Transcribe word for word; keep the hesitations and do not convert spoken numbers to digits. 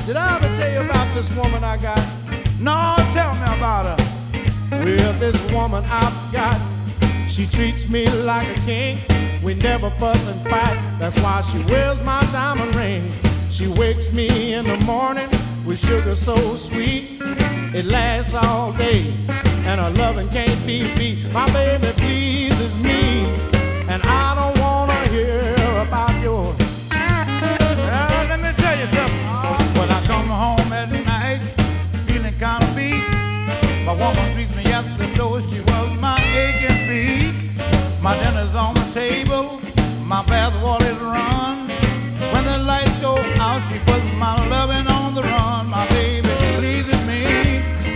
Did I ever tell you about this woman I got? No, tell me about her. Well, this woman I've got, she treats me like a king. We never fuss and fight. That's why she wears my diamond ring. She wakes me in the morning with sugar so sweet. It lasts all day, and her loving can't be beat. My baby pleases me, and I don't wanna hear about yours. Well, let me tell you something. When I come home at night, feeling kind of beat, my woman greets me at the door. She was my aching beat. My dinner's on the table, my bath water